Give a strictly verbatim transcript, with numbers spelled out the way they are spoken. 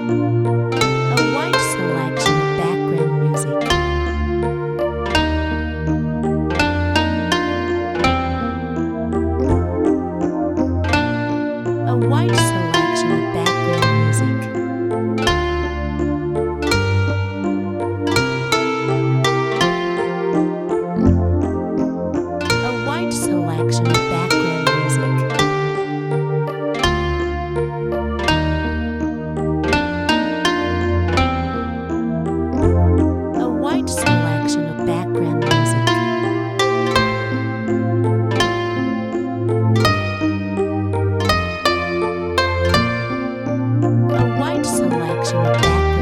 A wide selection of background music. A wide selection of background music. A wide selection of background music. A wide selection of background music. A wide selection of background